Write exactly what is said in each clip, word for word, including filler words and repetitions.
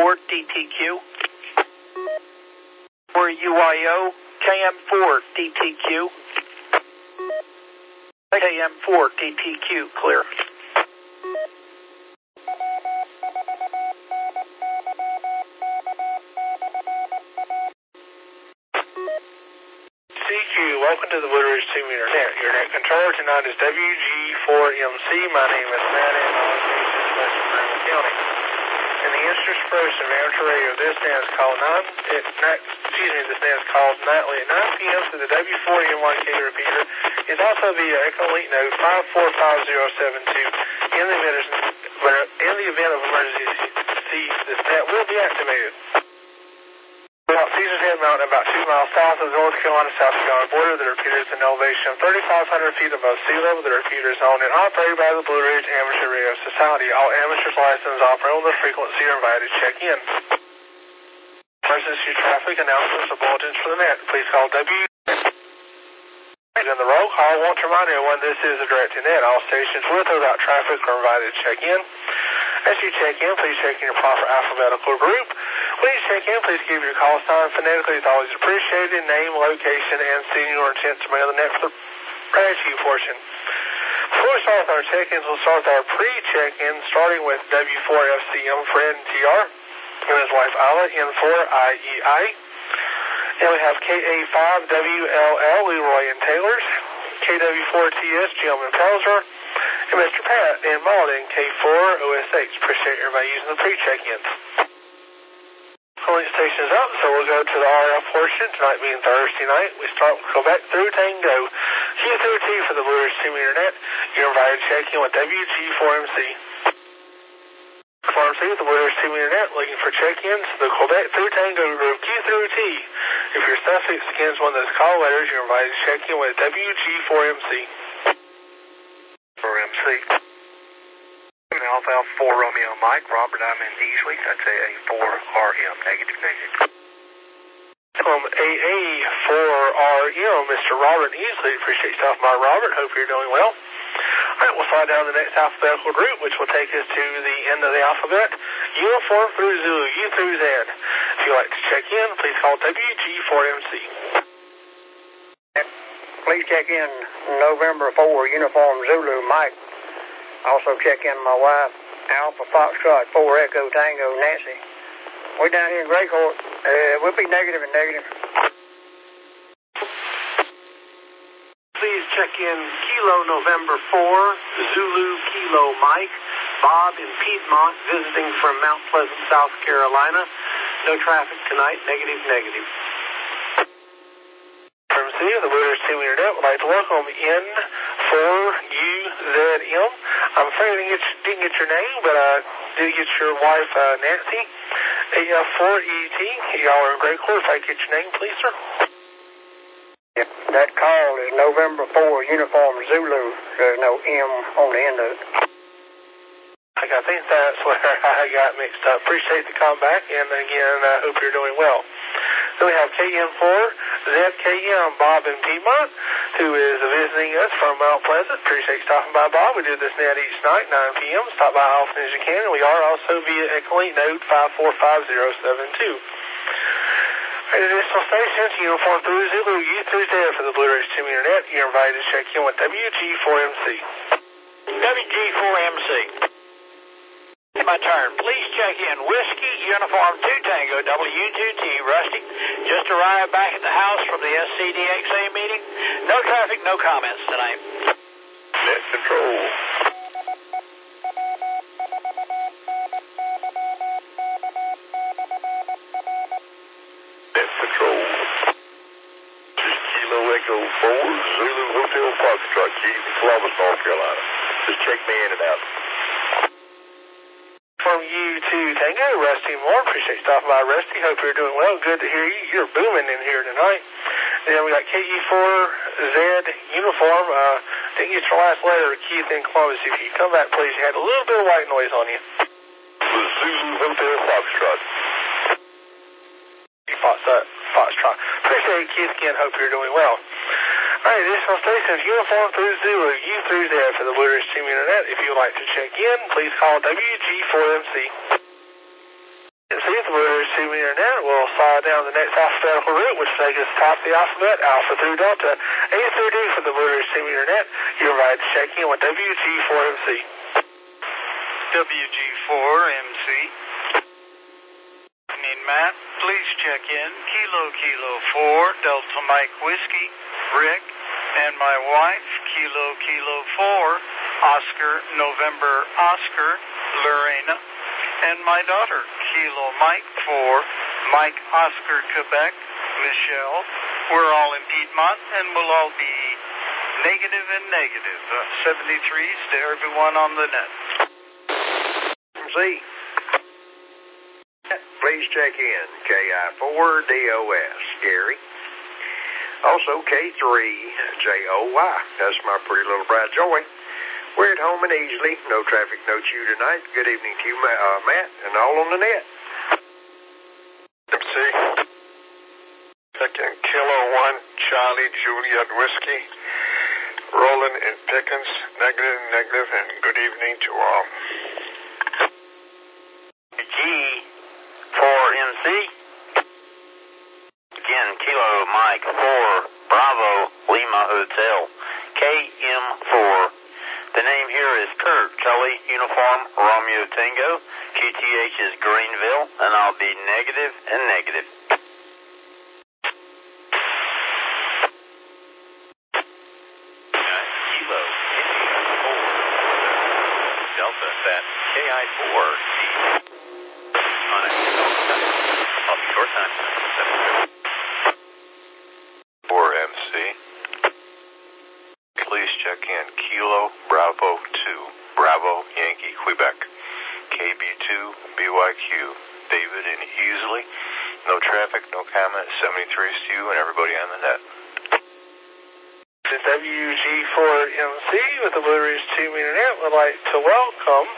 four D T Q. For U I O, K M four D T Q. K M four D T Q, clear. C Q, welcome to the Blue Ridge two meter net. Your net controller tonight is W G four M C. My name is Matt, and I'm located in West Monroe County. In the interest of person of amateur radio, this net is called nine. It, not, excuse me, this net is called nightly at nine P M to the W four M Y K repeater. It's also via Echolink node five four five zero seven two. In the event, in the event of emergency, this net will be activated. About Caesar's Head Mountain, about two miles south of the North Carolina-South Carolina border. The repeater is an elevation of thirty-five hundred feet above sea level. The repeater is owned and operated by the Blue Ridge Amateur Radio Society. All amateurs licensed operate on the frequency are invited to check in. Emergency traffic announcements or bulletins for the net. Please call W. In the roll call, I want to remind everyone this is a direct net. All stations with or without traffic are invited to check in. As you check in, please check in your proper alphabetical group. When you check in, please give your call sign phonetically. It's always appreciated. Name, location, and seeing your intent to mail the net for the gratitude portion. Before we start with our check-ins, we'll start with our pre-check-in, starting with W four F C M, Fred and T R, and his wife Isla, N four I E I. And we have K A five W L L, Leroy and Taylors, K W four T S, Jim and Pelzer, and Mister Pat and Malden, K four O S H. Appreciate everybody using the pre-check-ins. Calling stations up, so we'll go to the R F portion, tonight being Thursday night. We start with Quebec through Tango. Q through T for the Blue Ridge two meter net. You're invited to check in with W G four M C. four M C with the Blue Ridge two meter net, looking for check-ins. The Quebec through Tango group, Q through T. If your suffix begins one of those call letters, you're invited to check in with W G four M C. four M C. Alpha Alpha four Romeo Mike, Robert, I'm in Easley. That's A A four R M, negative, negative. Um, A A four R M, Mister Robert Easley. Appreciate you stopping by, Robert. Hope you're doing well. All right, we'll slide down the next alphabetical group, which will take us to the end of the alphabet. Uniform through Zulu, U through Z. If you'd like to check in, please call W G four M C. Please check in November four, Uniform Zulu, Mike. Also check in my wife, Alpha Foxtrot, four Echo Tango, Nancy. We're down here in Gray Court. Uh, we'll be negative and negative. Please check in Kilo November four, Zulu Kilo Mike, Bob in Piedmont, visiting from Mount Pleasant, South Carolina. No traffic tonight, negative, negative. From C, the Blue Ridge two meter net, would like to welcome N four U Z M. I'm afraid I didn't get, didn't get your name, but I did get your wife, uh, Nancy. A F four E T, y'all are in Gray Court. If I get your name, please, sir. Yep, that call is November four, Uniform Zulu. There's no M on the end of it. I think that's where I got mixed up. Appreciate the call back, and again, I hope you're doing well. Then we have K M four Z K M, Bob in Piedmont, who is visiting us from Mount Pleasant. Appreciate you stopping by, Bob. We do this net each night, nine P M Stop by often as you can, and we are also via Echolink node five four five zero seven two. At additional stations, Uniform through Zulu, U through Z for the Blue Ridge two meter net. You're invited to check in with W G four M C. W G four M C. It's my turn. Please check in Whiskey Uniform two Tango W two T Rusty. Just arrived back at the house from the S C D X A meeting. No traffic, no comments tonight. Net control. Net control. This is Kilo Echo four, Zulu Hotel Foxtrot, Keys in Columbus, North Carolina. Just check me in and out. From you to Tango, Rusty Moore. Appreciate you stopping by, Rusty. Hope you're doing well. Good to hear you. You're booming in here tonight. And then we got K E four Z Uniform. Uh, didn't get your last letter, Keith in Columbus. If you come back, please. You had a little bit of white noise on you. Zulu Hotel Foxtrot. Foxtrot. Foxtrot. Appreciate it, Keith. Again, hope you're doing well. All right, additional stations, Uniform through Zulu, U through Z for the Blue Ridge two meter net. If you would like to check in, please call W G four M C. C, the Blue Ridge Team Internet will slide down the next alphabetical route, which will take us top of the alphabet, Alpha through Delta, A through D for the Blue Ridge Team Internet. You're invited to check in with W G four M C. W G four M C. Need Matt, please check in. Kilo Kilo four, Delta Mike Whiskey, Rick, and my wife, Kilo Kilo four, Oscar November Oscar, Lorena, and my daughter, Kilo Mike four, Mike Oscar Quebec, Michelle. We're all in Piedmont, and we'll all be negative and negative. Uh, seventy-threes to everyone on the net. See. Please check in, K I four D O S, Gary. Also, K three J O Y, that's my pretty little bride, Joy. We're at home and easily, no traffic, no chew tonight. Good evening to you, uh, Matt, and all on the net. M C. Check in, Kilo one, Charlie Juliet Whiskey. Roland and Pickens, negative, negative, and good evening to all. G four M C. Again, Kilo Mike four, Bravo Lima Hotel, K M four. The name here is Kurt, Charlie Uniform Romeo Tango. Q T H is Greenville, and I'll be negative and negative. Kilo India four, Delta Set K I four D. On a I'll be short time. four M C. Please check in Kilo Bravo two, Bravo Yankee Quebec, K B two B Y Q, David and Easley. No traffic, no comment, seventy-threes to you and everybody on the net. The W G four M C with the Blue Ridge Team Internet would like to welcome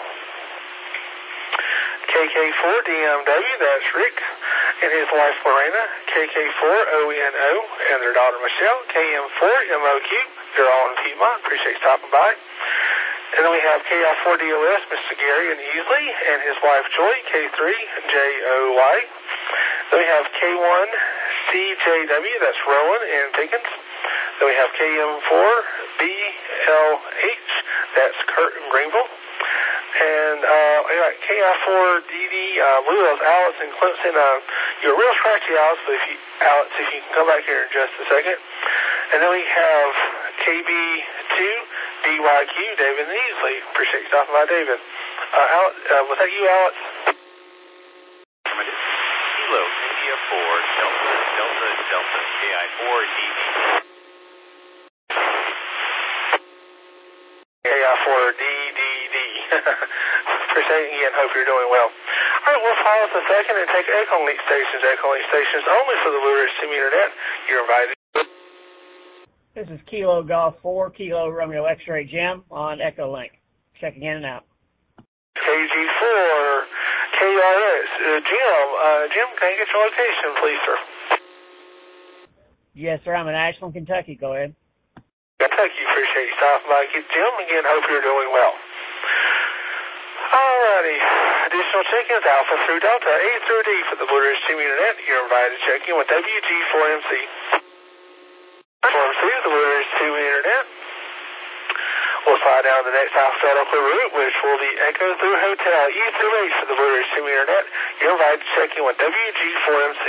K K four D M W, that's Rick, and his wife Lorena, K K four O N O, and their daughter Michelle, K M four M O Q, they're all in Piedmont, appreciate you stopping by. And then we have K I four D O S, Mister Gary and Easley, and his wife Joy, K three J O Y. Then we have K one C J W, that's Rowan and Pickens. Then we have K M four B L H, that's Kurt and Greenville. And uh, we got K I four D D, uh, Blue Hills, Alex and Clemson. Uh, you're real scratchy, Alex, but if you, Alex, if you can come back here in just a second. And then we have K B two B Y Q, David and Easley. Appreciate you stopping by, David. Uh, Alex, uh, was that you, Alex? Kilo India four, Delta, Delta, Delta, K I four D D. K I four D D D. Appreciate it again. Hope you're doing well. All right, we'll pause a second and take Echo Link stations. Echo Link stations only for the Blue Ridge Team Internet. You're invited. This is Kilo Golf four, Kilo Romeo X-Ray Jim on Echo Link. Checking in and out. K G four K R S. Uh, Jim, uh, Jim, can I get your location, please, sir? Yes, sir. I'm in Ashland, Kentucky. Go ahead. Kentucky, appreciate you stopping by. Jim, again, hope you're doing well. Alrighty. Additional check-ins, Alpha through Delta, A through D for the Blue Ridge Team Internet. You're invited to check in with W G four M C. four M C, the Blue Ridge Team Internet. We'll slide down the next alphabetical route, which will be Echo through Hotel, E through H for the Blue Ridge Team Internet. You're invited to check in with W G four M C.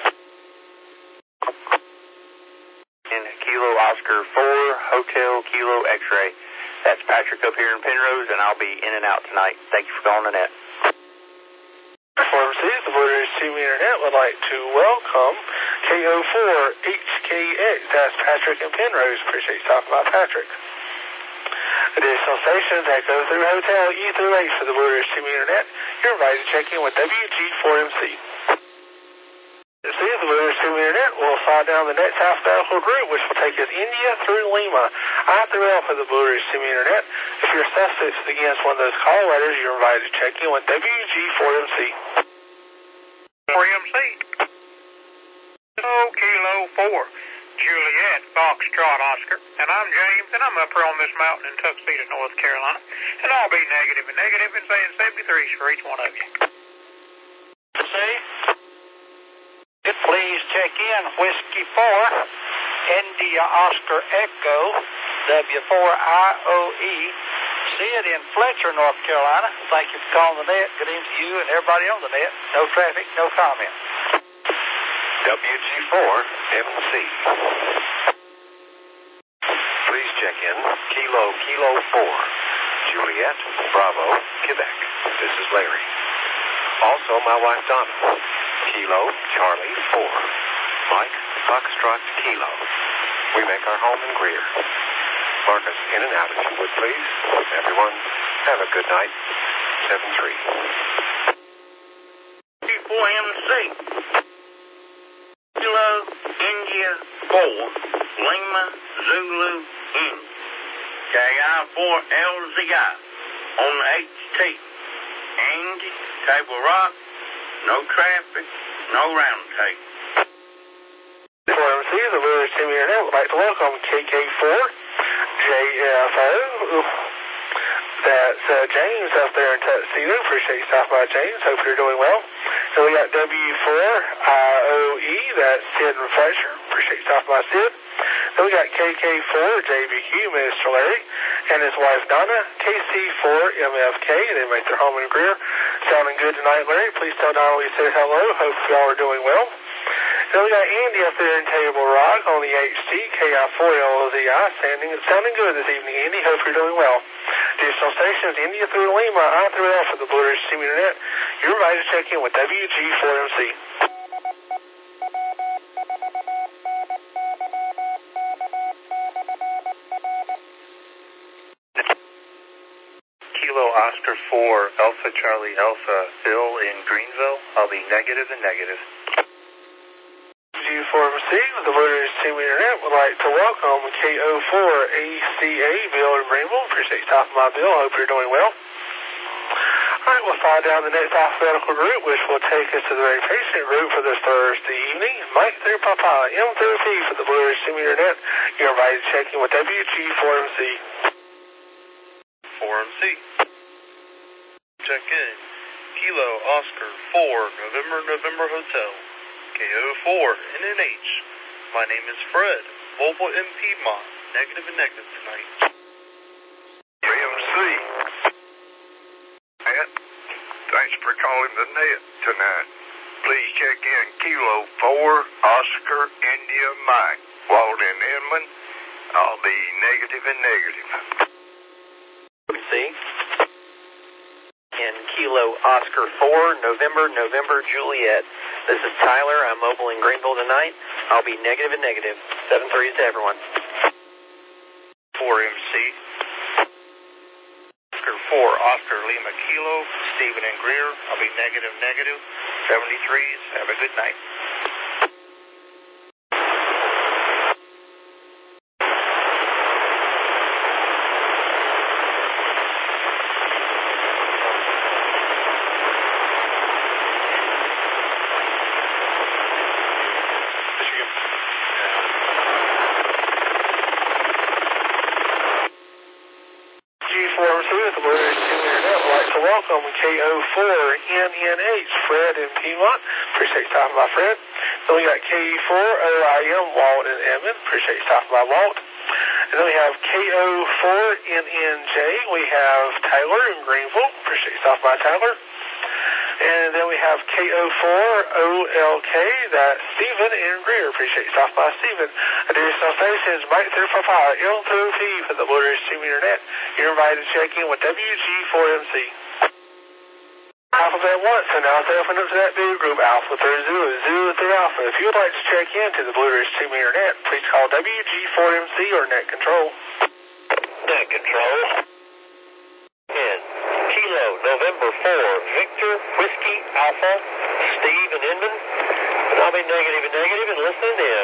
In Kilo Oscar four, Hotel Kilo X-Ray. That's Patrick up here in Penrose, and I'll be in and out tonight. Thank you for calling the net. four M C, the Blue Ridge Team Internet would like to welcome K O four H K X. That's Patrick in Penrose. Appreciate you stopping by, Patrick. Additional stations, Echo through Hotel, E through H for the Blue Ridge Team Internet. You're invited to check in with W G four M C. The Blue Ridge Team Internet will slide down the next alphabetical route, which will take us India through Lima. I through L for the Blue Ridge Team Internet. If your suspect is against one of those call letters, you're invited to check in with W G four M C. four M C. Oh, Kilo four, Juliet, Foxtrot, Oscar. And I'm James, and I'm up here on this mountain in Tuxedo, North Carolina. And I'll be negative and negative and saying seventy-threes for each one of you. Say, check in. Whiskey four, India Oscar Echo, W four I O E. Sid in Fletcher, North Carolina. Thank you for calling the net. Good evening to you and everybody on the net. No traffic, no comment. W G four M C. Please check in. Kilo Kilo four, Juliet Bravo, Quebec. This is Larry. Also, my wife Donna. Kilo Charlie four, Mike Foxtrot Kilo. We make our home in Greer. Mark us in and out if you would, please. Everyone, have a good night. seven three. four M C. Kilo India four, Lima Zulu Inc. K I four L Z I on the H T. Andy, Table Rock, no traffic, no round tape. four M C, the Lewis Team Internet would like to welcome K K four J F O. That's uh, James up there in Tuxedo. Appreciate you stopping by, James. Hope you're doing well. And we got W four I O E. That's Sid and Fletcher. Appreciate you stopping by, Sid. Then we got K K four J B Q, Mister Larry, and his wife Donna. K C four M F K. They make their home in Greer. Sounding good tonight, Larry. Please tell Donna we said hello. Hope y'all are doing well. Then we got Andy up there in Table Rock on the H T, K I four L Z I, sounding, sounding good this evening, Andy. Hope you're doing well. Additional stations, India through Lima, I through Alpha, the Blue Ridge Team Internet. You're invited to check in with W G four M C. Kilo Oscar four, Alpha Charlie Alpha, Bill in Greenville. I'll be negative and negative. G four M C, the Blue Ridge Team Internet would like to welcome K O four A C A, Bill in Greenville. Appreciate you stopping by, Bill. Hope you're doing well. Alright, we'll file down the next alphabetical group, which will take us to the very patient group for this Thursday evening. Mike through Papa, M through P for the Blue Ridge Team Internet. You're invited to check in with W G four M C. four M C. Check in. Kilo Oscar four, November November Hotel. K O four N N H. My name is Fred, Mobile in Piedmont. Negative and negative tonight. three M C. Net, thanks for calling the net tonight. Please check in Kilo four, Oscar India Mike. Walden Inman. I'll be negative and negative. See? In Kilo Oscar four, November November Juliet. This is Tyler. I'm mobile in Greenville tonight. I'll be negative and negative. seven threes to everyone. four M C. Oscar four, Oscar Lima Kilo, Stephen and Greer. I'll be negative negative. seventy-threes. Have a good night. Welcome K O four N N H, Fred in Piedmont. Appreciate you stopping by, Fred. Then we got K E four O I M, Walt in Edmond. Appreciate you stopping by, Walt. And then we have K O four N N J. We have Tyler in Greenville. Appreciate you stopping by, Tyler. And then we have K O four O L K. That's Stephen in Greer. Appreciate you stopping by, Stephen. Additional stations, Mike through Papa, L through P for the Blue Ridge Team Internet. You're invited to check in with W G four M C. Alphabet once, and now it's open up to that big group, Alpha through Zulu, Zulu through Alpha. If you would like to check into the Blue Ridge Team Internet, please call W G four M C or Net Control. Net Control. In Kilo November four, Victor Whiskey Alpha, Steve and Inman. And I'll be negative and negative and listening in.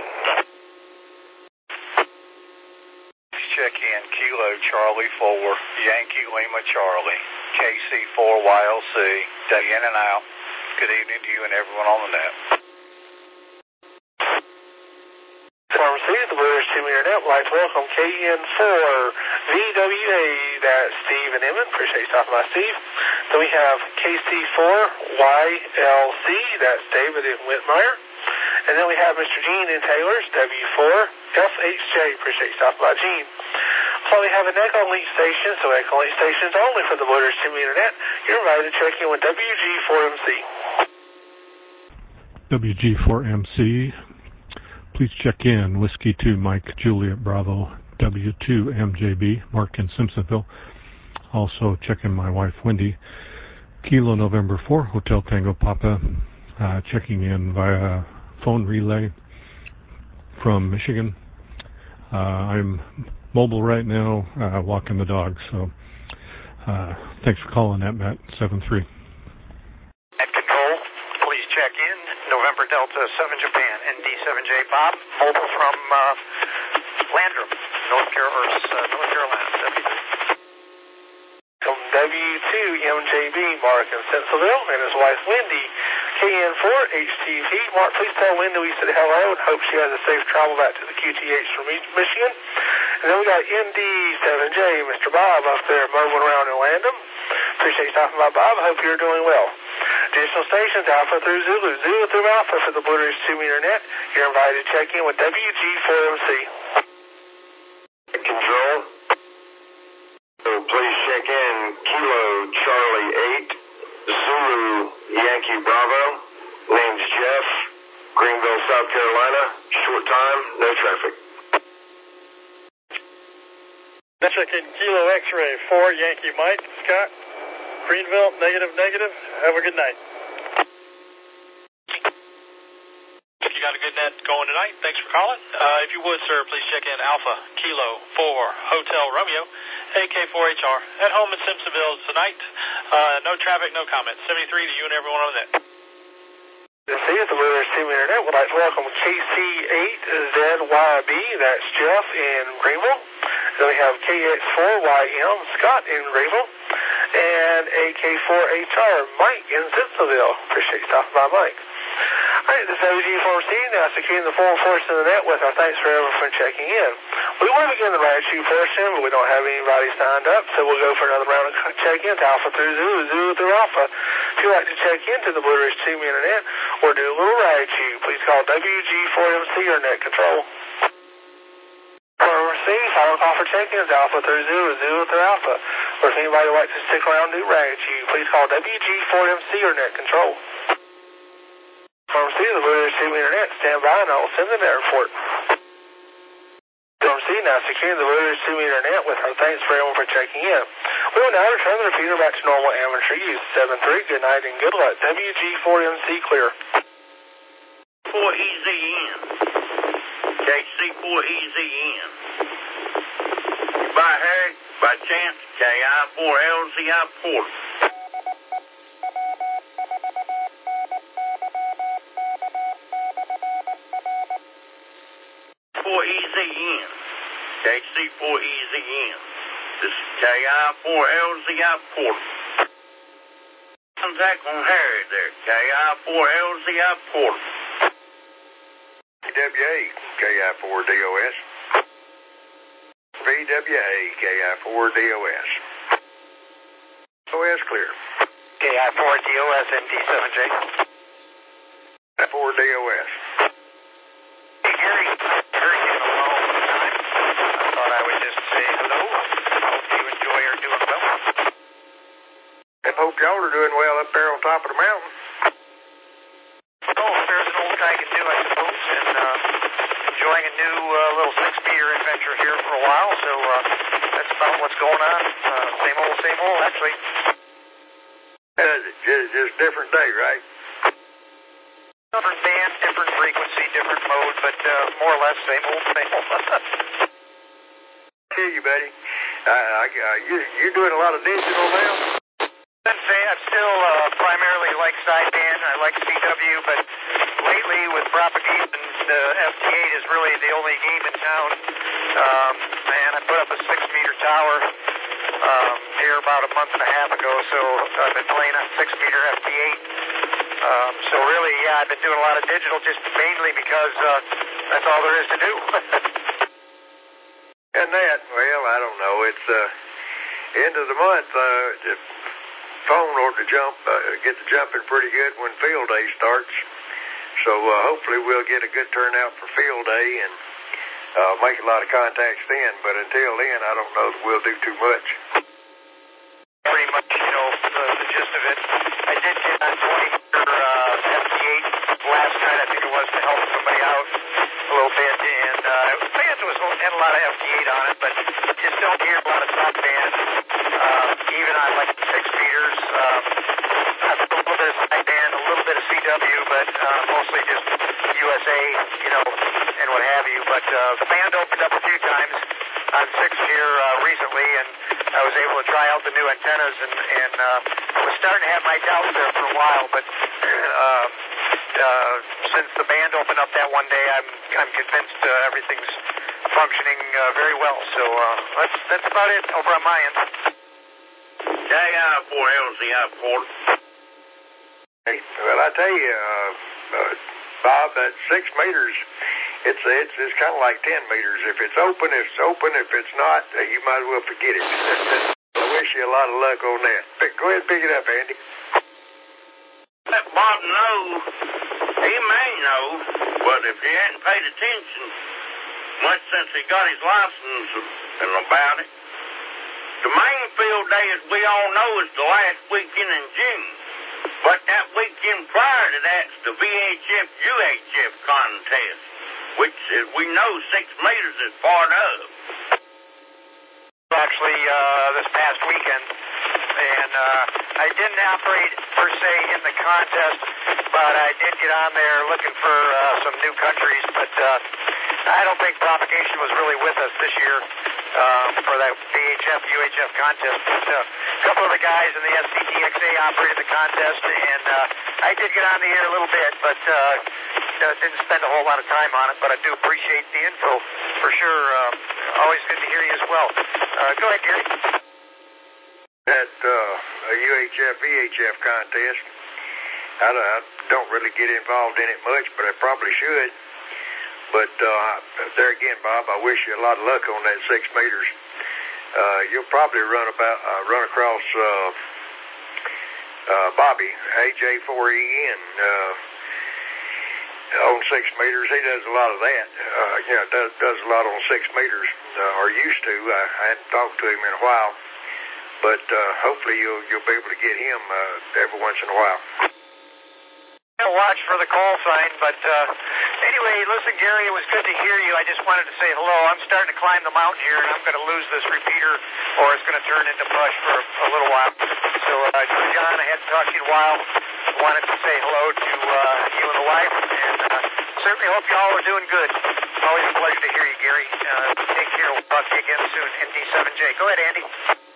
Check in Kilo Charlie four, Yankee Lima Charlie, K C four Y L C, day in and out. Good evening to you and everyone on the net. Pharmacy, the Blue Ridge Team Internet would like to welcome K N four V W A, that's Steve and Emmett. Appreciate you stopping by, Steve. Then we have K C four Y L C, that's David in Whitmire. And then we have Mister Gene in Taylor's, W four F H J. Appreciate you stopping by, Gene. So we have an Echo Link station, so Echo Link stations only for the Bluegrass T V Internet. You're invited to check in with W G four M C. W G four M C, please check in. Whiskey two Mike Juliet Bravo, W two M J B, Mark in Simpsonville. Also check in my wife Wendy. Kilo November four, Hotel Tango Papa, uh, checking in via phone relay from Michigan. Uh, I'm mobile right now, uh, walking the dog, so uh, thanks for calling that, Matt, seven three. At control, please check in. November Delta seven Japan, N D seven J Bob, mobile from uh, Landrum, North, Car- or, uh, North Carolina, W three. From W two M J B, Mark in Centreville, and his wife Wendy, K N four H T V. Mark, please tell Wendy we said hello and hope she has a safe travel back to the Q T H from Michigan. And then we got N D seven J, Mister Bob, up there mobile around in Landum. Appreciate you stopping by, Bob. Hope you're doing well. Additional stations, Alpha through Zulu, Zulu through Alpha for the Blue Ridge two meter net. You're invited to check in with W G four M C. Control. So please check in Kilo Charlie eight, Zulu Yankee Bravo. Name's Jeff, Greenville, South Carolina. Short time, no traffic. Check in Kilo X-Ray four, Yankee Mike, Scott, Greenville, negative, negative. Have a good night. You got a good net going tonight. Thanks for calling. Uh, if you would, sir, please check in Alpha Kilo four Hotel Romeo, A K four H R, at home in Simpsonville tonight. Uh, no traffic, no comments. seventy-three to you and everyone on the net. This is the Blue Ridge two meter net. We'd like to welcome K C eight Z Y B. That's Jeff in Greenville. Then we have K X four Y M, Scott in Greenville. And A K four H R, Mike in Simpsonville. Appreciate you stopping by, Mike. All right, this is W G four C, now securing the foreign portion of the net with our thanks for everyone checking in. We want to begin the ride shoot portion, but we don't have anybody signed up, so we'll go for another round of check-ins, Alpha through Zulu, Zulu through Alpha. If you'd like to check into the Blue Ridge two meter net or do a little ride shoot, please call W G four M C or Net Control. four M C, final call for check-ins, Alpha through Zulu, Zulu through Alpha. Or if anybody would like to stick around and do ride shoot, please call W G four M C or Net Control. four M C, the Blue Ridge two meter net, stand by and I will send an air report. four M C now securing the Blue Ridge two meter net with our thanks for everyone for checking in. We will now return the repeater back to normal amateur use. seven three, good night and good luck. W G four M C clear. four E Z N. K C four E Z N. By Harry, by chance, K I four L Z I Port. four E Z N. K C four E Z N. This is K I four L Z I Port. Contact on Harry there. K I four L Z I Port. V W A, K I four D O S. V W A, K I four D O S. O S clear. K I four D O S, N D seven J. K I four D O S. Hey, Gary. Gary, you know, all the time. I thought I would just say hello. Hope you enjoy your doing well. I hope y'all are doing well up there on top of the mountain. Oh, there's an old guy can do, I suppose, and uh, enjoying a new uh, little six-meter adventure here for a while, so uh, that's about what's going on. Uh, same old, same old, actually. Uh, just, just different day, right? Different band, different frequency, different mode, but uh, more or less same old, same old. I hear you, buddy. Uh, I, uh, you, you're doing a lot of digital now? I'd say I'm still uh, primarily like sideband. I like C W, but lately with propagation, the F T eight is really the only game in town. Um, man, I put up a six-meter tower um, here about a month and a half ago, so I've been playing on six-meter F T eight. Um, so really, yeah, I've been doing a lot of digital just mainly because uh, that's all there is to do. And that, well, I don't know. It's uh, end of the month. Uh, the phone ought to jump, uh, get to jumping pretty good when field day starts. So uh, hopefully we'll get a good turnout for field day and uh, make a lot of contacts then. But until then, I don't know that we'll do too much. Pretty much, you know, the, the gist of it. I did get on twenty for uh, F T eight last night, I think it was, to help somebody out a little bit. And uh, fans was had a lot of F T eight on it, but just don't hear a lot of top bands. Uh, even on like six meters. Um, a little bit of side band, a little bit of C W, but uh, mostly just U S A, you know, and what have you. But uh, the band opened up a few times on six here uh, recently, and I was able to try out the new antennas, and, and uh, I was starting to have my doubts there for a while, but uh, uh, since the band opened up that one day, I'm I'm convinced uh, everything's functioning uh, very well. So uh, that's that's about it over on my end. K I four L Z I four. Hey, well, I tell you, uh, uh, Bob, that six meters, it's it's it's kind of like ten meters. If it's open, it's open. If it's not, uh, you might as well forget it. I wish you a lot of luck on that. Go ahead and pick it up, Andy. Let Bob know. He may know, but if he hadn't paid attention much since he got his license and about it, the main field day, as we all know, is the last weekend in June. But that weekend prior to that's the V H F U H F contest, which, as we know, six meters is part of. Actually, uh, this past weekend, and uh, I didn't operate per se in the contest, but I did get on there looking for uh, some new countries. But uh, I don't think propagation was really with us this year um, for that V H F U H F contest. But uh, a couple of the guys in the S C T X A operated the contest, and uh, I did get on the air a little bit, but uh, didn't spend a whole lot of time on it. But I do appreciate the info for sure. Uh, always good to hear you as well. Uh, go ahead, Gary. That uh, U H F V H F contest, I, I don't really get involved in it much, but I probably should. But uh, there again, Bob, I wish you a lot of luck on that six meters. Uh, you'll probably run about uh, run across uh, uh, Bobby A J four E N uh, on six meters. He does a lot of that. Uh, you know, does does a lot on six meters, uh, or used to. I, I hadn't talked to him in a while, but uh, hopefully you'll you'll be able to get him uh, every once in a while. I'll watch for the call sign, but uh, anyway, listen, Gary, it was good to hear you. I just wanted to say hello. I'm starting to climb the mountain here, and I'm going to lose this repeater, or it's going to turn into mush for a, a little while. So, uh, John, I hadn't talked to you in a while. Wanted to say hello to uh, you and the wife, and uh, certainly hope you all are doing good. Always a pleasure to hear you, Gary. Uh, take care. We'll talk to you again soon. N D seven J. Go ahead, Andy.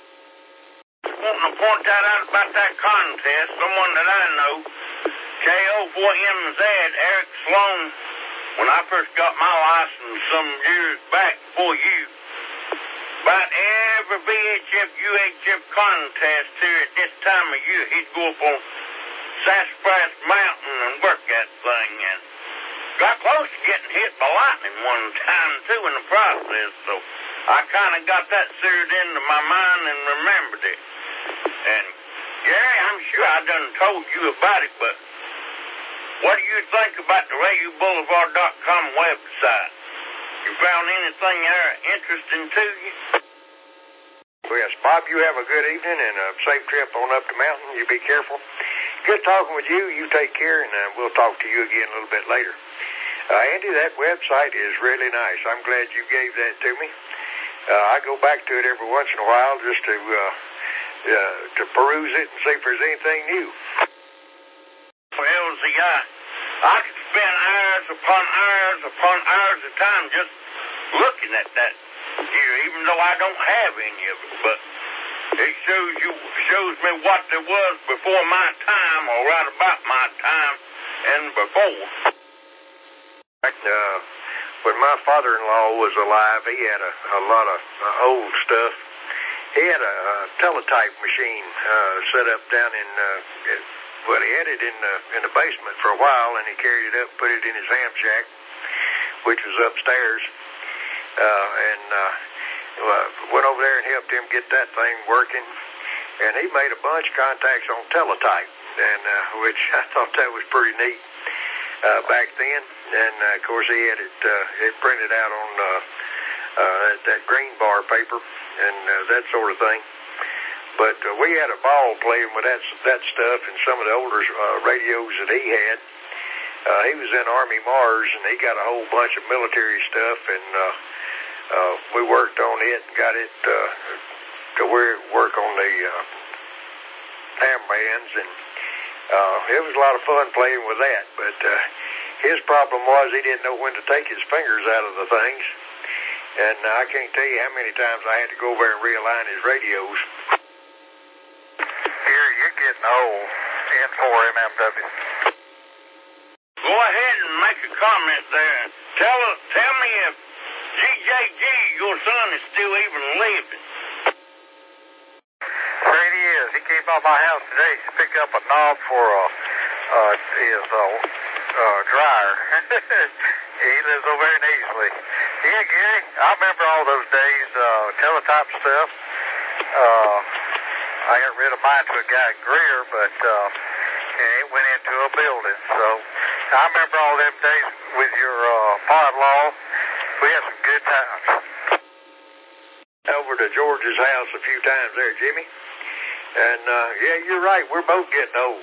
Wanting to point that out about that contest, someone that I know, K O four M Z, Eric Sloan, when I first got my license some years back before you, about every V H F U H F contest here at this time of year, he'd go up on Sassafras Mountain and work that thing, and got close to getting hit by lightning one time, too, in the process, so I kind of got that seared into my mind and remembered it. And, Gary, I'm sure I done told you about it, but what do you think about the Rayu Boulevard dot com website? You found anything there interesting to you? Well, yes, Bob, you have a good evening and a safe trip on up the mountain. You be careful. Good talking with you. You take care, and uh, we'll talk to you again a little bit later. Uh, Andy, that website is really nice. I'm glad you gave that to me. Uh, I go back to it every once in a while just to uh, uh, to peruse it and see if there's anything new. Well, see, I, I could spend hours upon hours upon hours of time just looking at that gear, even though I don't have any of it. But it shows you shows me what there was before my time, or right about my time, and before. Uh, when my father-in-law was alive, he had a, a lot of uh, old stuff. He had a, a teletype machine uh, set up down in, uh, in, well, he had it in the, in the basement for a while, and he carried it up, put it in his ham shack, which was upstairs, uh, and uh, went over there and helped him get that thing working, and he made a bunch of contacts on teletype, and uh, which I thought that was pretty neat. uh, back then. And, uh, of course, he had it, uh, it printed out on uh, uh, that, that green bar paper and uh, that sort of thing. But uh, we had a ball playing with that, that stuff and some of the older uh, radios that he had. Uh, he was in Army Mars, and he got a whole bunch of military stuff, and uh, uh, we worked on it and got it uh, to where work on the uh, ham bands, and uh, it was a lot of fun playing with that. But uh, his problem was he didn't know when to take his fingers out of the things, and I can't tell you how many times I had to go over and realign his radios. Here, you're getting old. N four M M W. Go ahead and make a comment there. Tell tell me if G J G, your son, is still even living. Right, he is. He came by my house today to pick up a knob for uh, uh, his uh, uh, dryer. He lives over there in Easley. Yeah, Gary, I remember all those days, uh, teletype stuff. Uh, I got rid of mine to a guy at Greer, but uh, and it went into a building. So I remember all them days with your uh, pod law. We had some good times. Over to George's house a few times there, Jimmy. And, uh, yeah, you're right. We're both getting old.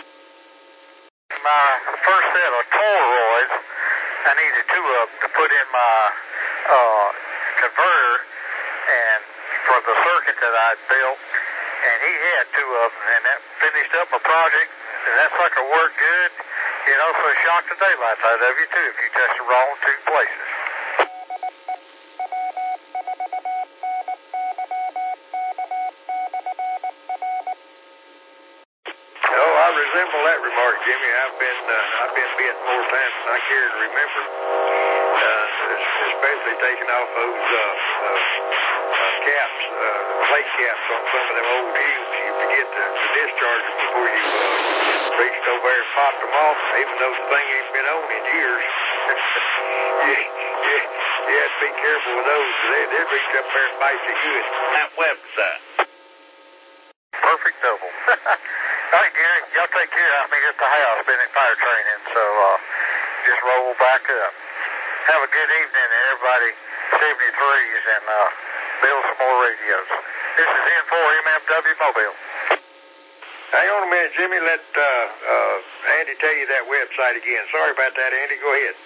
My first set of Toroids, I needed two of them to put in my uh, converter and for the circuit that I built. And he had two of them, and that finished up my project. And that sucker worked good. You know, so it shocked the daylights out of you, too, if you touch the wrong two places. Oh, I resemble that remark, Jimmy. I've been uh, I've been bit more times than I care to remember. Uh, especially taking off those uh, uh, uh, caps, uh, plate caps on some of them old tubes. You forget to, to discharge them before you uh, reached over there and popped them off, even though the thing ain't been on in years. you, you, you have to be careful with those. They, they'd reach up there and bite you good. That website. Perfect double. All right, Gary, y'all take care. I'm here at the house, been in fire training, so uh, just roll back up. Have a good evening, everybody. seventy-threes, and uh, build some more radios. This is N four M M W Mobile. Hang on a minute, Jimmy. Let uh, uh, Andy tell you that website again. Sorry about that, Andy. Go ahead.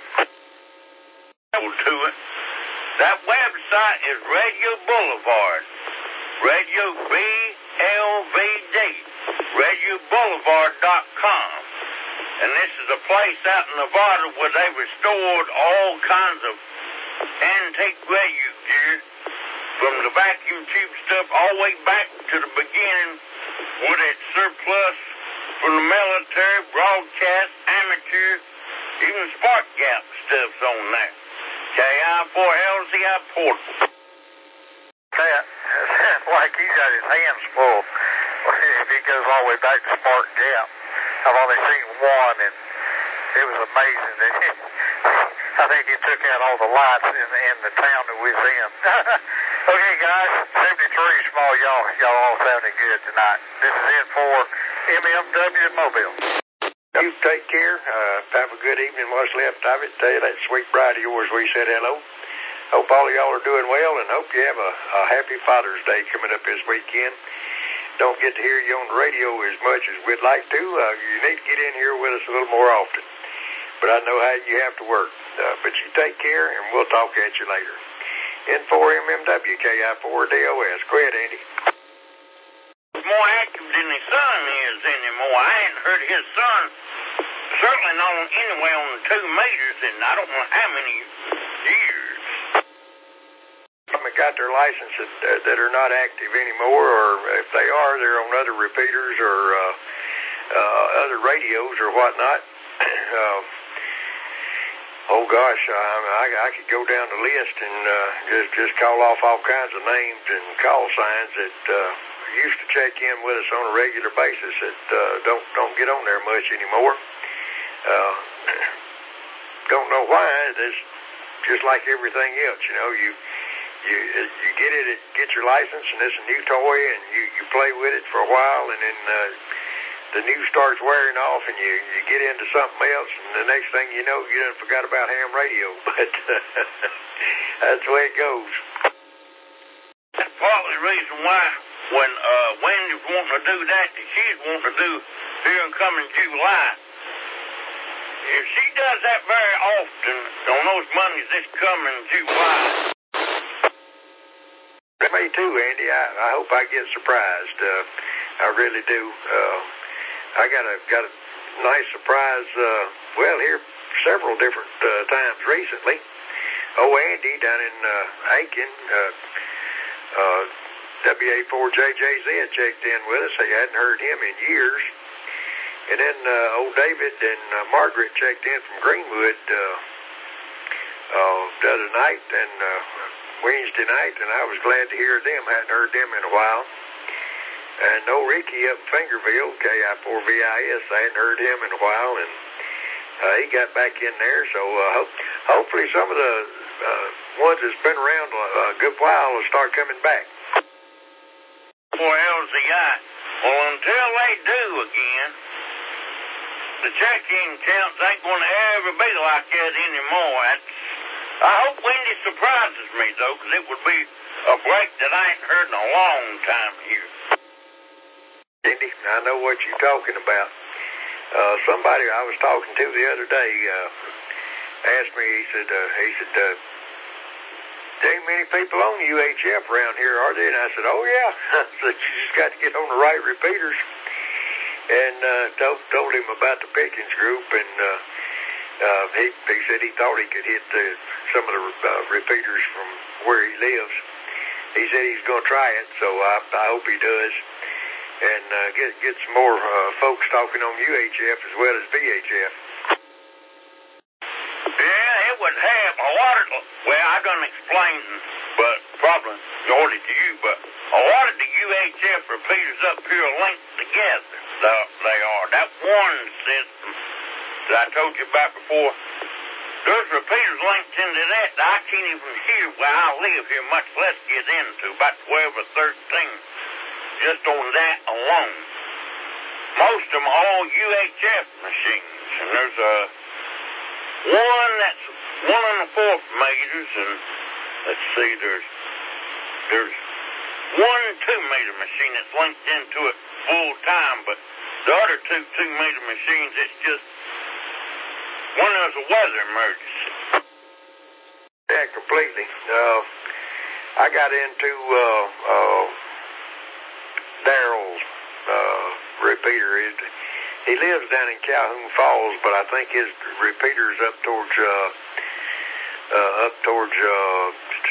To it. That website is Radio Boulevard. Radio B L V D. Radio Boulevard dot com. And this is a place out in Nevada where they restored all kinds of antique radio gear, from the vacuum tube stuff all the way back to the beginning with its surplus from the military, broadcast, amateur, even spark gap stuff's on there. K I four L Z I portable. That sounds like he's got his hands full. If he goes all the way back to Spark Gap, I've only seen one, and it was amazing. I think he took out all the lights in, in the town that we was in. Okay, guys, seventy-three small, y'all, y'all all sounding good tonight. This is N four M M W Mobile. You take care. Uh, have a good evening. What's left of it? Tell you that sweet bride of yours we said hello. Hope all of y'all are doing well, and hope you have a, a happy Father's Day coming up this weekend. Don't get to hear you on the radio as much as we'd like to. Uh, you need to get in here with us a little more often. But I know how you have to work. Uh, but you take care, and we'll talk at you later. N four M M W, K I four D O S. Go ahead, Andy. More active than his son is anymore. I hadn't heard his son, certainly not on, anyway on the two meters in I don't know how many years. Got their license that, uh, that are not active anymore, or if they are, they're on other repeaters or uh, uh, other radios or whatnot. uh, oh gosh, uh, I, I could go down the list and uh, just just call off all kinds of names and call signs that uh, used to check in with us on a regular basis that uh, don't don't get on there much anymore. Uh, don't know why. It's just like everything else, you know. You You you get it, get your license, and it's a new toy, and you, you play with it for a while, and then uh, the new starts wearing off, and you you get into something else, and the next thing you know, you done forgot about ham radio. But that's the way it goes. That's partly the reason why when uh, Wendy's wanting to do that, that she's wanting to do here in coming July. If she does that very often on those Mondays this coming July. Me too, Andy. I, I hope I get surprised. Uh, I really do. Uh, I got a got a nice surprise. Uh, well, here several different uh, times recently. Oh, Andy down in uh, Aiken, uh, uh, W A four J J Z had checked in with us. I hadn't heard him in years. And then uh, old David and uh, Margaret checked in from Greenwood uh, uh, the other night and uh, Wednesday night, and I was glad to hear them. Hadn't heard them in a while. And old Ricky up in Fingerville, K I four V I S, I hadn't heard him in a while, and uh, he got back in there. So uh, ho- hopefully some of the uh, ones that's been around a good while will start coming back. For L Z I, well, until they do again, the check-in counts ain't going to ever be like that anymore. That's, I hope Wendy surprises me, though, because it would be a break that I ain't heard in a long time here. Andy, I know what you're talking about. Uh, somebody I was talking to the other day uh, asked me, he said, uh, he said, uh, there ain't many people on U H F around here, are there? And I said, oh, yeah. I said, you just got to get on the right repeaters. And uh, told, told him about the Pickens group, and uh, uh, he, he said he thought he could hit the, some of the uh, repeaters from where he lives. He said he's going to try it, so I, I hope he does. And uh, get get some more uh, folks talking on U H F as well as V H F. Yeah, it would have a lot of, well, I done explained, but probably already to you, but a lot of the U H F repeaters up here are linked together. The, they are. That one system that I told you about before, there's repeaters linked into that that I can't even hear where I live here, much less get into, about twelve or thirteen. Just on that alone. Most of them are all U H F machines. And there's a one that's one and a fourth meters, and let's see, there's there's one two meter machine that's linked into it full time, but the other two two meter machines, it's just when there's a weather emergency. Yeah, completely. Uh, I got into uh, uh, Daryl's uh, repeater. He, he lives down in Calhoun Falls, but I think his repeater's up towards uh, uh, up towards uh,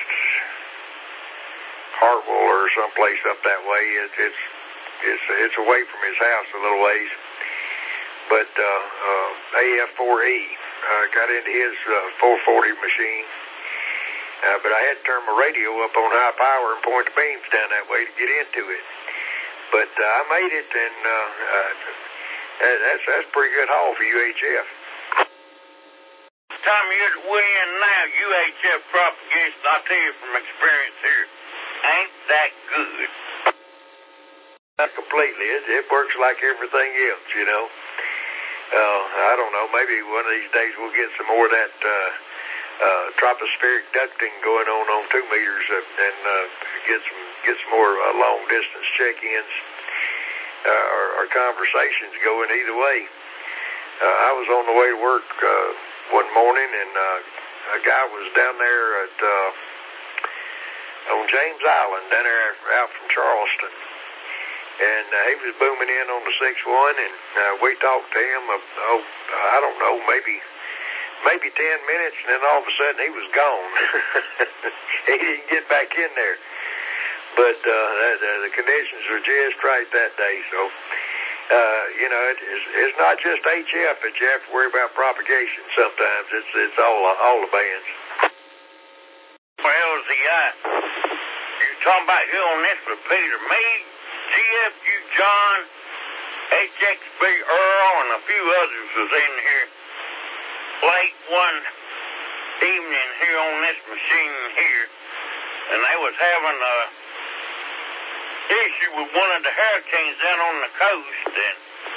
Hartwell or someplace up that way. It, it's it's it's away from his house a little ways. But uh, uh, A F four E uh, got into his uh, four forty machine. Uh, but I had to turn my radio up on high power and point the beams down that way to get into it. But uh, I made it, and uh, uh, that's that's pretty good haul for U H F. Time of year that we're in now, U H F propagation, I'll tell you from experience here, ain't that good. Not completely. It, it works like everything else, you know. Uh, I don't know. Maybe one of these days we'll get some more of that uh, uh, tropospheric ducting going on on two meters uh, and uh, get some get some more uh, long distance check-ins uh, or, or conversations going either way. Uh, I was on the way to work uh, one morning, and uh, a guy was down there at uh, on James Island, down there out from Charleston. And uh, he was booming in on the six one, and uh, we talked to him, uh, oh, I don't know, maybe maybe ten minutes, and then all of a sudden he was gone. He didn't get back in there. But uh, the, the conditions were just right that day. So, uh, you know, it, it's, it's not just H F that you have to worry about propagation sometimes. It's it's all, all the bands. Well, Z I, you talking about here on this repeater, me, G F U John, H X B Earl, and a few others was in here late one evening here on this machine here, and they was having a issue with one of the hurricanes down on the coast, and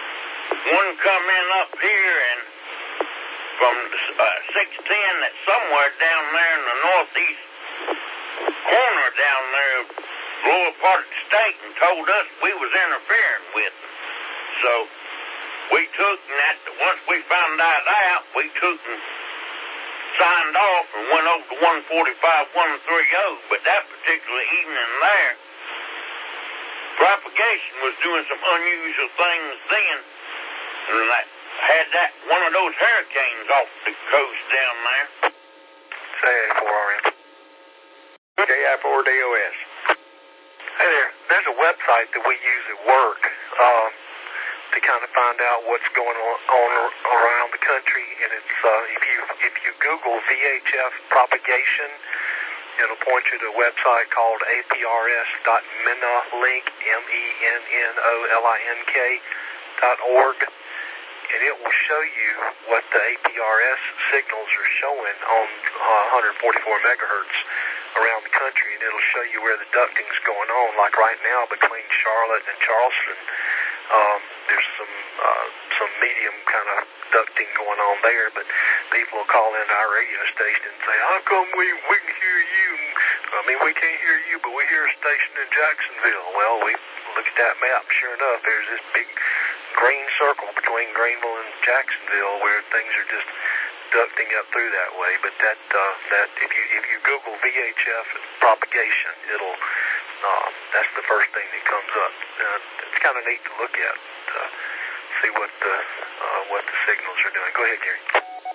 one come in up here and from uh, six ten that's somewhere down there in the northeast corner down there, lower part of the state, and told us we was interfering with them. So we took and that, once we found that out, we took and signed off and went over to one forty-five, one thirty, but that particular evening there, propagation was doing some unusual things then, and that had that one of those hurricanes off the coast down there. K I four R M. K I four D O S. Hey there, there's a website that we use at work um, to kind of find out what's going on, on around the country, and it's uh, if you if you Google V H F propagation, it'll point you to a website called A P R S dot menolink, M E N N O L I N K dot org, and it will show you what the A P R S signals are showing on uh, one forty-four megahertz around the country, and it'll show you where the ducting's going on. Like right now between Charlotte and Charleston, um, there's some uh, some medium kind of ducting going on there, but people will call in our radio station and say, how come we, we can hear you? I mean, we can't hear you, but we hear a station in Jacksonville. Well, we look at that map, sure enough, there's this big green circle between Greenville and Jacksonville where things are just ducting up through that way. But that uh, that if you if you Google V H F propagation, it'll uh, that's the first thing that comes up. Uh, it's kind of neat to look at, uh, see what the uh, what the signals are doing. Go ahead, Gary.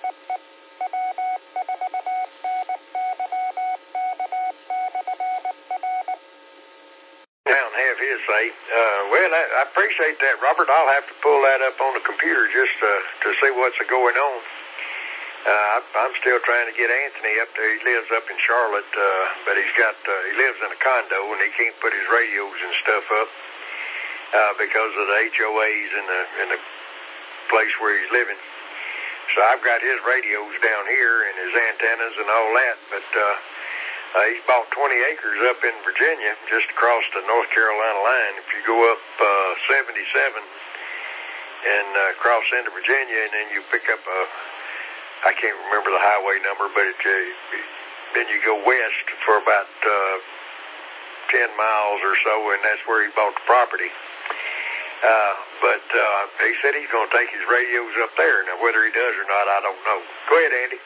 Down have his say. Uh, well, I, I appreciate that, Robert. I'll have to pull that up on the computer just uh, to see what's going on. Uh, I'm still trying to get Anthony up there. He lives up in Charlotte, uh, but he's got uh, he lives in a condo and he can't put his radios and stuff up uh, because of the H O As in the in the place where he's living. So I've got his radios down here and his antennas and all that. But uh, uh, he's bought twenty acres up in Virginia, just across the North Carolina line. If you go up uh, seventy-seven and uh, cross into Virginia, and then you pick up a I can't remember the highway number, but it, uh, then you go west for about uh, ten miles or so, and that's where he bought the property. Uh, but uh, he said he's going to take his radios up there. Now, whether he does or not, I don't know. Go ahead, Andy.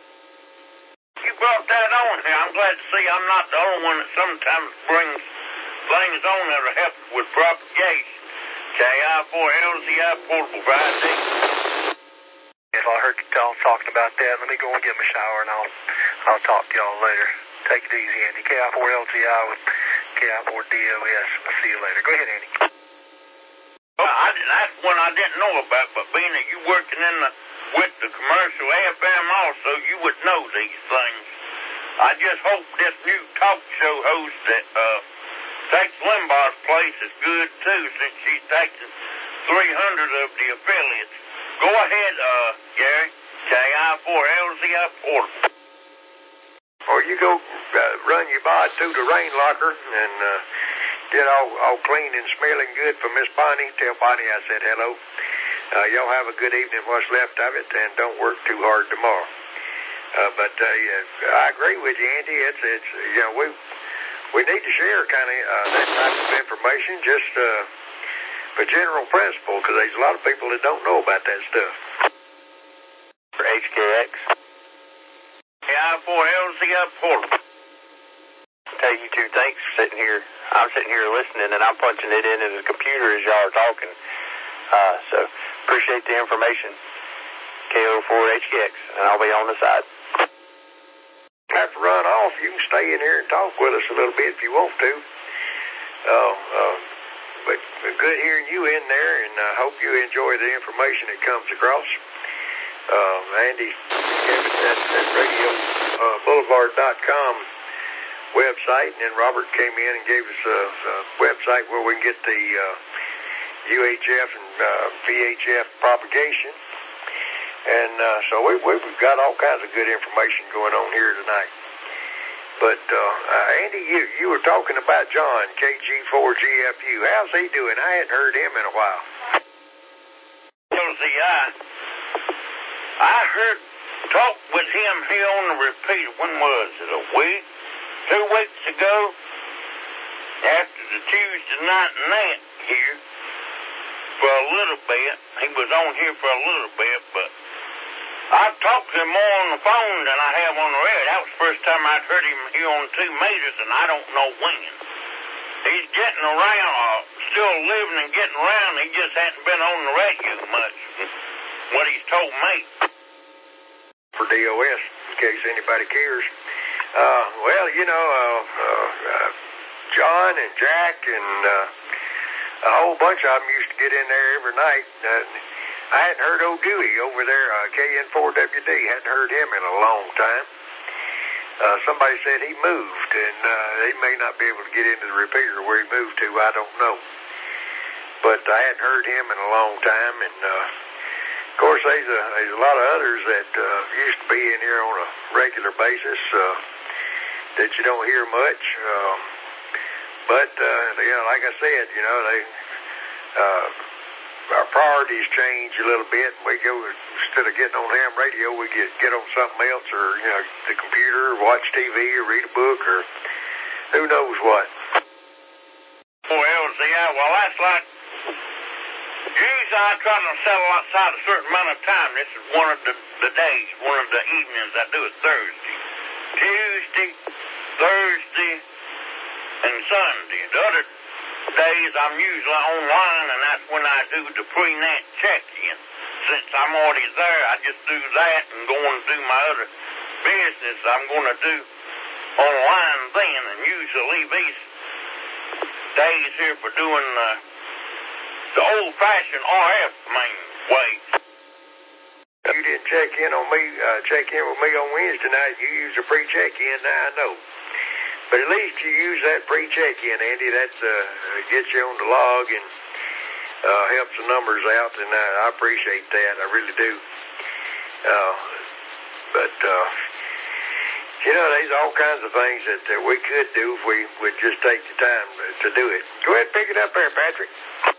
You brought that on here. I'm glad to see I'm not the only one that sometimes brings things on that are helping with propagation. K I four L Z I portable variety. If I heard y'all talking about that, let me go and get my shower, and I'll I'll talk to y'all later. Take it easy, Andy. K I four L G I with K I four D O S. I'll see you later. Go ahead, Andy. Well, I, that's one I didn't know about, but being that you working in the with the commercial F M also, you would know these things. I just hope this new talk show host that uh, takes Limbaugh's place is good too, since she's taking three hundred of the affiliates. Go ahead, uh, Gary. K I four L Z I portable. Or you go uh, run your bod through the rain locker and uh, get all, all clean and smelling good for Miss Bonnie. Tell Bonnie I said hello. Uh, y'all have a good evening, what's left of it, and don't work too hard tomorrow. Uh, but uh, yeah, I agree with you, Andy. It's it's you know we we need to share kind of uh, that type of information just uh, for general principle, because there's a lot of people that don't know about that stuff. For H K X. K I four L Z I portable. Hey, you two, thanks for sitting here. I'm sitting here listening, and I'm punching it in into the computer as y'all are talking. Uh, so, appreciate the information. K O four H K X, and I'll be on the side. Have to run off. You can stay in here and talk with us a little bit if you want to. Uh, uh, but good hearing you in there, and I uh, hope you enjoy the information that comes across. Uh, Andy gave us that, that radio uh, boulevard dot com website, and then Robert came in and gave us a, a website where we can get the uh, U H F and uh, V H F propagation. And uh, so we, we've got all kinds of good information going on here tonight. But, uh, uh, Andy, you, you were talking about John, K G four G F U. How's he doing? I hadn't heard him in a while. I, I heard talk with him here on the repeater. When was it? A week? Two weeks ago? After the Tuesday night net here for a little bit. He was on here for a little bit, but I've talked to him more on the phone than I have on the radio. That was the first time I'd heard him here on two meters, and I don't know when. He's getting around, uh, still living and getting around. He just hasn't been on the radio much, what he's told me. For D O S, in case anybody cares. Uh, well, you know, uh, uh, uh, John and Jack and uh, a whole bunch of them used to get in there every night. Uh, I hadn't heard old Dewey over there, uh, K N four W D. Hadn't heard him in a long time. Uh, somebody said he moved, and uh, he may not be able to get into the repeater where he moved to. I don't know. But I hadn't heard him in a long time, and uh, of course, there's a, there's a lot of others that uh, used to be in here on a regular basis uh, that you don't hear much. Uh, but, uh, you know, like I said, you know, they uh, our priorities change a little bit. And we go, instead of getting on ham radio, we get, get on something else, or, you know, the computer, or watch T V, or read a book, or who knows what. Well, see, I, well, that's like, geez, I try to settle outside a certain amount of time. This is one of the, the days, one of the evenings I do it Thursday. Tuesday, Thursday, and Sunday. The other days I'm usually online, and that's when I do the pre-net check-in. Since I'm already there, I just do that and go and do my other business I'm going to do online then, and usually leave these days here for doing uh, the old-fashioned R F main way. You didn't check in on me, uh, check in with me on Wednesday night. You used a pre-check-in, now I know. But at least you use that pre-check-in, Andy. That's uh, gets you on the log and uh, helps the numbers out, and I, I appreciate that. I really do. Uh, but, uh, you know, there's all kinds of things that, that we could do if we would just take the time to, to do it. Go ahead and pick it up there, Patrick.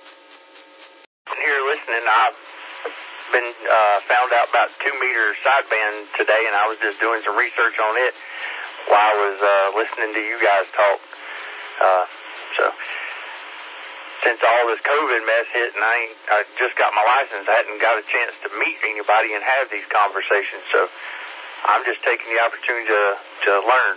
Here listening, I've been uh, found out about two meter sideband today, and I was just doing some research on it while I was uh, listening to you guys talk. Uh, so since all this COVID mess hit, and I ain't, I just got my license, I hadn't got a chance to meet anybody and have these conversations. So I'm just taking the opportunity to to learn.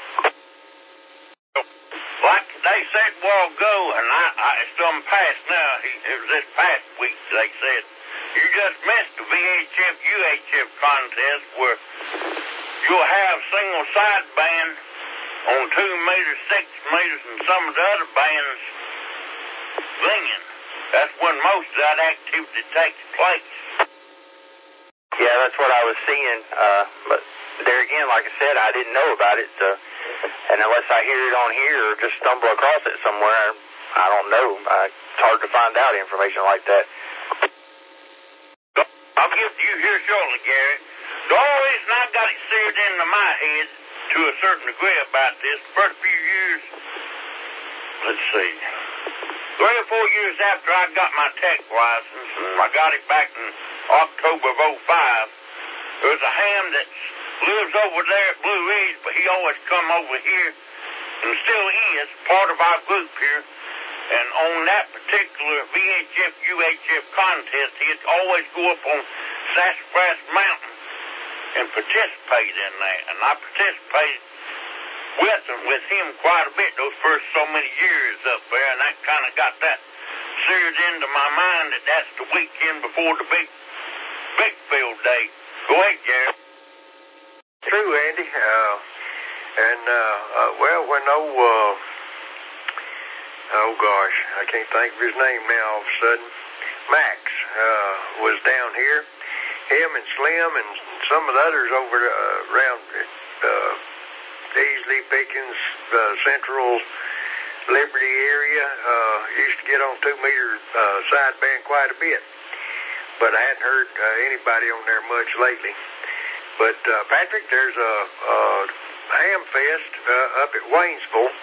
Like they said a while ago, and I, I it's done past now. It was this past week they said you just missed the V H F U H F contest where you'll have single sideband on two meters, six meters, and some of the other bands ringing. That's when most of that activity takes place. Yeah, that's what I was seeing. Uh, but there again, like I said, I didn't know about it. So, and unless I hear it on here or just stumble across it somewhere, I don't know. Uh, it's hard to find out information like that. I'll give it to you here shortly, Gary. The only reason I got it seared into my head to a certain degree about this, the first few years, let's see, three or four years after I got my tech license, and I got it back in October of oh five, there was a ham that lives over there at Blue Ridge, but he always come over here, and still is, part of our group here. And on that particular V H F U H F contest, he'd always go up on Sassafras Mountain and participate in that. And I participated with him, with him quite a bit those first so many years up there, and that kind of got that seared into my mind that that's the weekend before the big, big field day. Go ahead, Gary. True, Andy. Uh, and, uh, uh, well, when old, uh, oh gosh, I can't think of his name now all of a sudden, Max, uh, was down here, him and Slim and some of the others over uh, around uh, Easley, Pickens, uh, Central, Liberty area, uh, used to get on two meter uh, sideband quite a bit. But I hadn't heard uh, anybody on there much lately. But, uh, Patrick, there's a, a ham fest uh, up at Waynesville,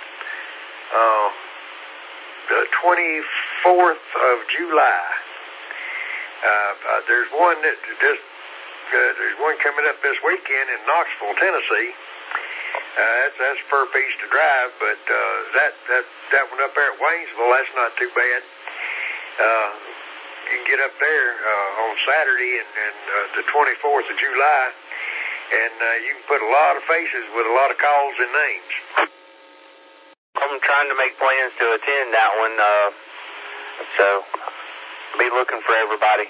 uh, the twenty-fourth of July. Uh, uh, there's one that just uh, there's one coming up this weekend in Knoxville, Tennessee. Uh, that's that's per piece to drive, but uh, that that that one up there at Waynesville, that's not too bad. Uh, you can get up there uh, on Saturday and, and uh, the twenty-fourth of July, and uh, you can put a lot of faces with a lot of calls and names. I'm trying to make plans to attend that one, uh, so be looking for everybody.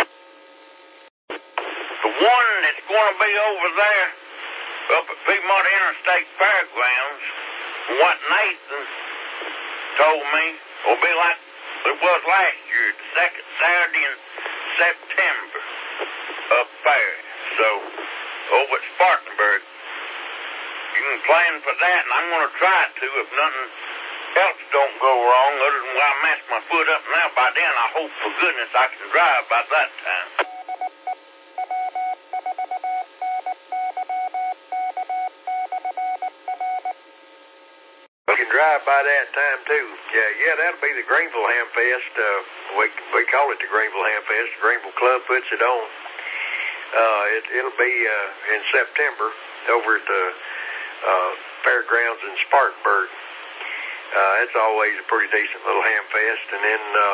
The one that's going to be over there up at Piedmont Interstate Fairgrounds, what Nathan told me will be like it was last year, the second Saturday in September up there. So, over at Spartanburg. You can plan for that, and I'm going to try to if nothing else don't go wrong, other than I messed my foot up now. By then, I hope for goodness I can drive by that time. We can drive by that time, too. Yeah, yeah, that'll be the Greenville Ham Fest. Uh, we, we call it the Greenville Ham Fest. The Greenville Club puts it on. Uh, it, it'll be uh, in September over at the uh, fairgrounds in Spartanburg. Uh, it's always a pretty decent little ham fest. And then, uh,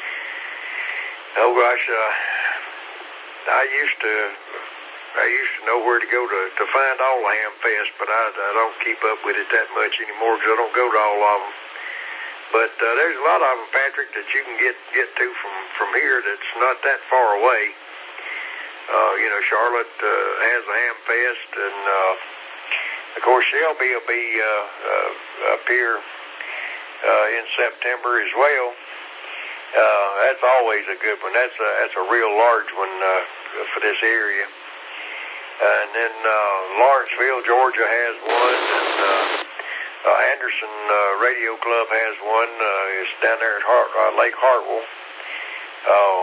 oh gosh, uh, I used to, I used to know where to go to, to find all the ham fest, but I, I don't keep up with it that much anymore because I don't go to all of them. But uh, there's a lot of them, Patrick, that you can get get to from from here. That's not that far away. Uh, you know, Charlotte uh, has a ham fest, and uh, of course Shelby will be uh, uh, up here uh, in September as well. Uh, that's always a good one. That's a that's a real large one uh, for this area. Uh, and then uh, Lawrenceville, Georgia has one, and uh, uh, Anderson uh, Radio Club has one. Uh, it's down there at Hart, uh, Lake Hartwell. Uh,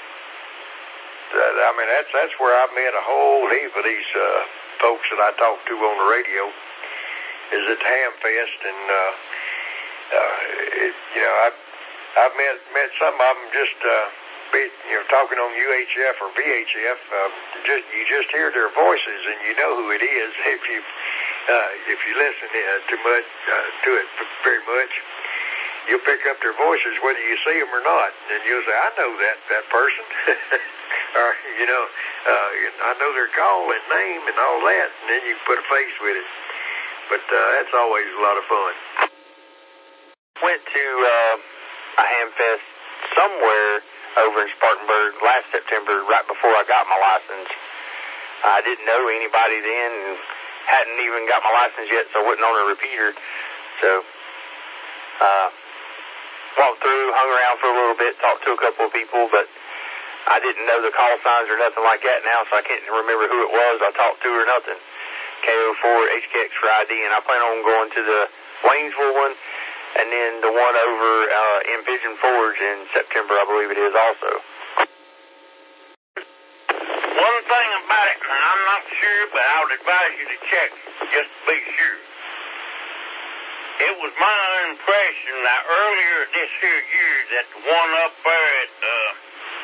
I mean, that's that's where I've met a whole heap of these uh, folks that I talk to on the radio, is at Ham Fest, and uh, uh, it, you know, I've I've met met some of them just uh, be, you know, talking on U H F or V H F. Uh, just you just hear their voices, and you know who it is if you uh, if you listen uh, too much uh, to it very much. You'll pick up their voices whether you see them or not, and you'll say, "I know that that person." Or, you know, uh, I know their call and name and all that, and then you can put a face with it. But uh, that's always a lot of fun. Went to uh, a ham fest somewhere over in Spartanburg last September, right before I got my license. I didn't know anybody then and hadn't even got my license yet, so I wasn't on a repeater. So, uh, walked through, hung around for a little bit, talked to a couple of people, but I didn't know the call signs or nothing like that now, so I can't remember who it was I talked to or nothing. K O four H K X for I D, and I plan on going to the Waynesville one, and then the one over uh, in Pigeon Forge in September, I believe it is also. One thing about it, and I'm not sure, but I would advise you to check just to be sure. It was my impression that earlier this here year that the one up there at uh,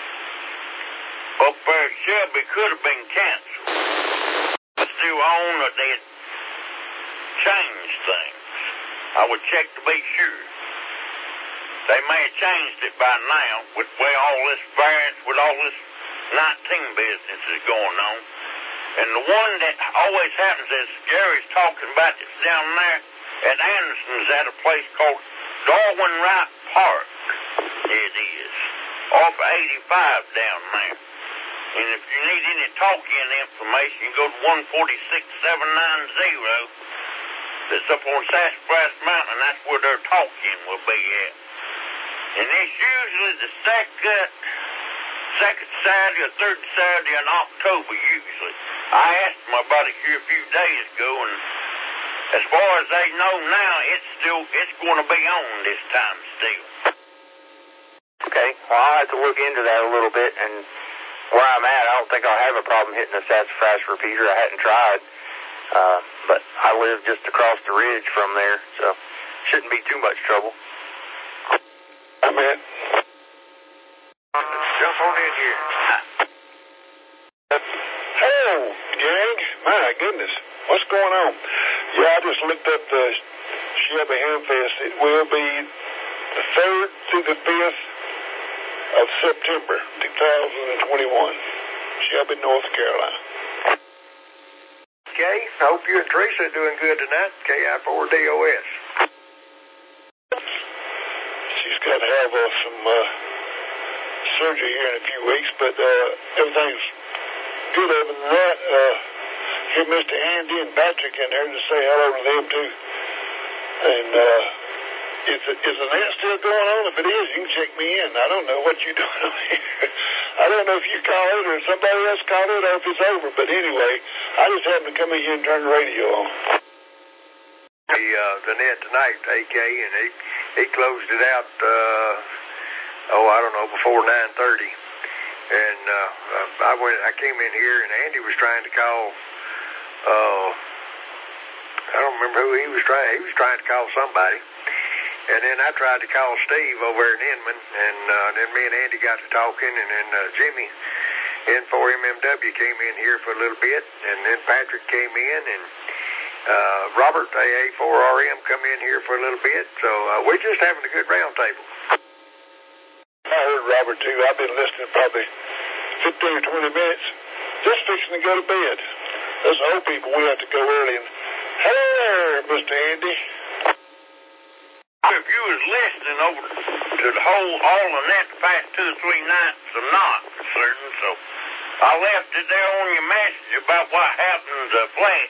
up there at Shelby could have been canceled. Still on, or they had changed things. I would check to be sure. They may have changed it by now with way all this variance, with all this nineteen business is going on. And the one that always happens is Gary's talking about it's down there at Anderson's at a place called Darwin Wright Park. It is. Off of eighty-five down there. And if you need any talk-in information, you go to one forty-six seven ninety. That's up on Sassafras Mountain. That's where their talk-in will be at. And it's usually the second, second Saturday or third Saturday in October, usually. I asked them about it here a few days ago, and as far as they know now, it's still it's going to be on this time still. Okay, well, I'll have to look into that a little bit, and where I'm at, I don't think I'll have a problem hitting a Sassafras repeater. I hadn't tried, uh, but I live just across the ridge from there, so shouldn't be too much trouble. I'm in. jump on in here. Hello, gang. My goodness. What's going on? Yeah, I just looked up the Shelby Hamfest. It will be the third through the fifth of September, two thousand twenty-one. Shelby, North Carolina. Okay, I hope you and Teresa are doing good tonight. K I four D O S. She's got to have uh, some uh, surgery here in a few weeks, but uh, everything's good other than that. Uh, here, Mister Andy and Patrick in there to say hello to them too. And uh, is, is the net still going on? If it is, you can check me in. I don't know what you're doing on here. I don't know if you call it or somebody else called it or if it's over. But anyway, I just happened to come in here and turn the radio on. The, uh, the net tonight, A K, and he, he closed it out, uh, oh, I don't know, before nine thirty. And uh, I went, I came in here, and Andy was trying to call, uh, I don't remember who he was trying, he was trying to call somebody. And then I tried to call Steve over in Inman, and uh, then me and Andy got to talking, and then uh, Jimmy N four M M W came in here for a little bit, and then Patrick came in, and uh, Robert, A A four R M, come in here for a little bit. So uh, we're just having a good round table. I heard Robert, too. I've been listening probably fifteen or twenty minutes, just fixing to go to bed. Those old people, we have to go early. And hello there, Mister Andy. If you was listening over to the whole, all of that the past two or three nights, I'm not for certain, so I left it there on your message about what happened to Fletch.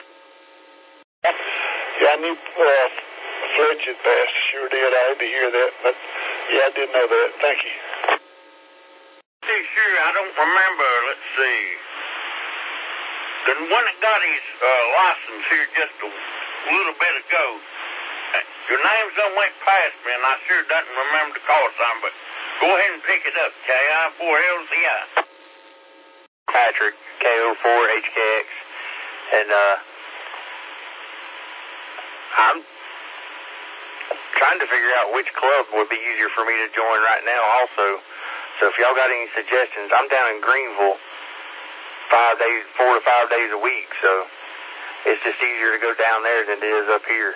Yeah, I knew uh, Fletch had passed. Sure did. I had to hear that, but yeah, I did know that. Thank you. See, sure, I don't remember. Let's see. Then when it got his uh, license here just a little bit ago, your names done went past me, and I sure doesn't remember the call sign, but go ahead and pick it up. K I four L Z I. Patrick, K O four H K X. And, uh, I'm trying to figure out which club would be easier for me to join right now also. So if y'all got any suggestions, I'm down in Greenville five days, four to five days a week, so it's just easier to go down there than it is up here.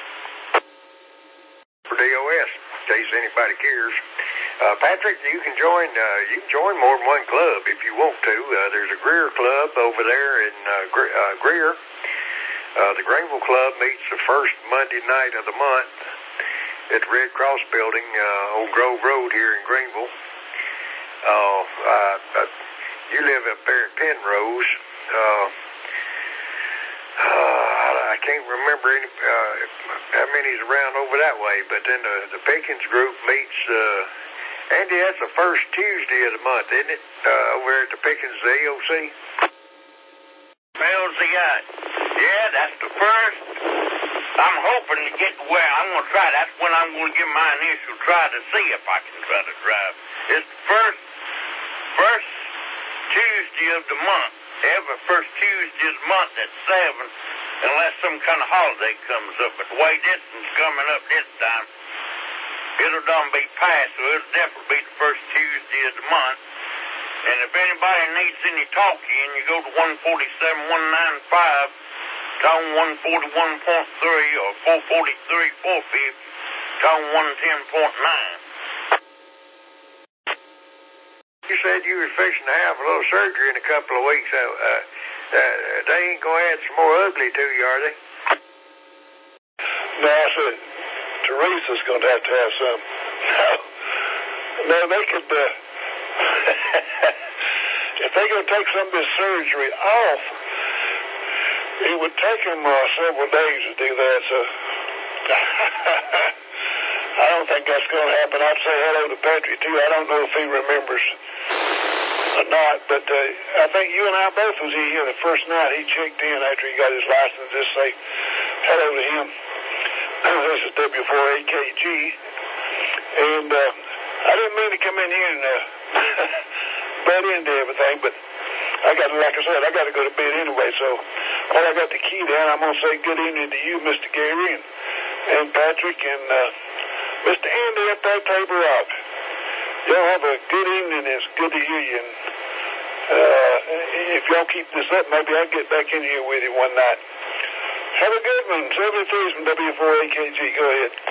For D O S, in case anybody cares. Uh, Patrick, you can join uh, you can join more than one club if you want to. Uh, there's a Greer Club over there in uh, Gre- uh, Greer. Uh, the Greenville Club meets the first Monday night of the month at the Red Cross Building uh, on Grove Road here in Greenville. Uh, uh, uh, you live up there at Penrose. Uh, uh, I can't remember any, uh, how many's around over that way, but then the, the Pickens group meets, uh, Andy, that's the first Tuesday of the month, isn't it? Uh, over at the Pickens, the A O C? L Z I. Yeah, that's the first. I'm hoping to get where I'm going to try. That's when I'm going to give my initial try to see if I can try to drive. It's the first, first Tuesday of the month. Every first Tuesday of the month at seven, unless some kind of holiday comes up. But the way this one's coming up this time, it'll done be past, so it'll definitely be the first Tuesday of the month. And if anybody needs any talking, you go to one forty-seven one ninety-five, tone one forty-one point three, or four forty-three four fifty, tone one ten point nine. You said you were fixing to have a little surgery in a couple of weeks. Uh, uh, uh, they ain't going to add some more ugly to you, are they? No, I said Teresa's going to have to have some. No, no, they could. Uh, if they're going to take some of this surgery off, it would take them uh, several days to do that. So I don't think that's going to happen. I'd say hello to Patrick too. I don't know if he remembers or not, but uh, I think you and I both was in here the first night he checked in after he got his license. Just say hello to him. This is W four A K G, and uh, I didn't mean to come in here and uh, butt into everything, but I got, like I said, I got to go to bed anyway. So while I got the key down, I'm gonna say good evening to you, Mister Gary, and, and Patrick, and uh, Mister Andy up there, Tabor Rock. y'all have a good evening. It's good to hear you. And, uh, if y'all keep this up, maybe I'll get back in here with you one night. Have a good one. seventy-three from W four A K G. Go ahead.